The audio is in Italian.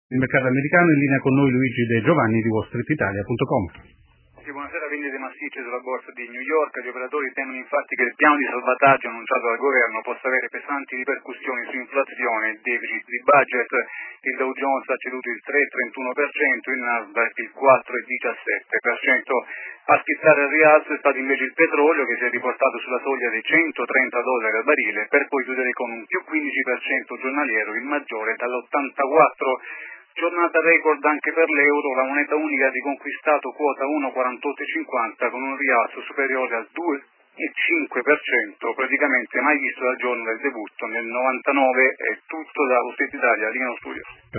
Il mercato americano, in linea con noi Luigi De Giovanni di wallstreetitalia.com. Sì, buonasera, vendite massicce sulla borsa di New York. Gli operatori temono infatti che il piano di salvataggio annunciato dal governo possa avere pesanti ripercussioni su inflazione e deficit di budget. Il Dow Jones ha ceduto il 3,31%, il Nasdaq il 4,17%. A schizzare al rialzo è stato invece il petrolio, che si è riportato sulla soglia dei $130 al barile, per poi chiudere con un più 15% giornaliero, il maggiore dall'84. Giornata record anche per l'euro, la moneta unica ha riconquistato quota 1,4850 con un rialzo superiore al 2,5%, praticamente mai visto dal giorno del debutto nel 99. È tutto da Wall Street Italia, Lino Studio.